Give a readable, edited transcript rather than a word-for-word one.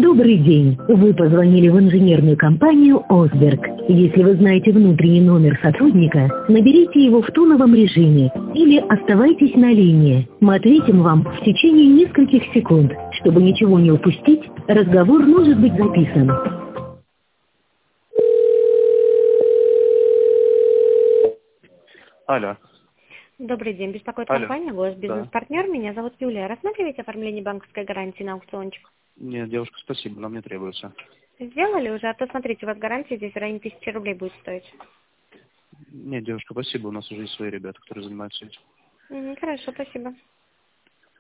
Добрый день. Вы позвонили в инженерную компанию «Осберг». Если вы знаете внутренний номер сотрудника, наберите его в тоновом режиме или оставайтесь на линии. Мы ответим вам в течение нескольких секунд. Чтобы ничего не упустить, разговор может быть записан. Алло. Добрый день. Беспокоит Алло. компания «Ваш Да. бизнес-партнер». Меня зовут Юлия. Рассматриваете оформление банковской гарантии на аукциончик? Нет, девушка, спасибо, нам не требуется. Сделали уже? А то, смотрите, у вас гарантия здесь в районе 1000 рублей будет стоить. Нет, девушка, спасибо, у нас уже есть свои ребята, которые занимаются этим. Хорошо, спасибо.